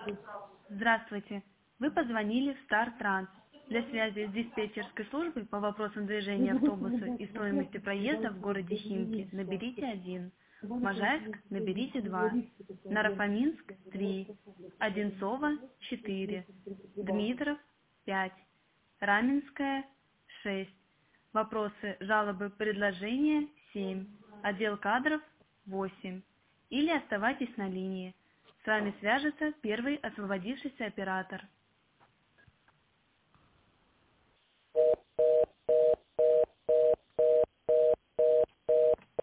Здравствуйте. Вы позвонили в Star Trans. Для связи с диспетчерской службой по вопросам движения автобуса и стоимости проезда в городе Химки наберите 1. Можайск наберите 2. Нарафаминск 3. Одинцово 4. Дмитров 5. Раменская 6. Вопросы, жалобы, предложения 7. Отдел кадров 8. Или оставайтесь на линии. С вами свяжется первый освободившийся оператор.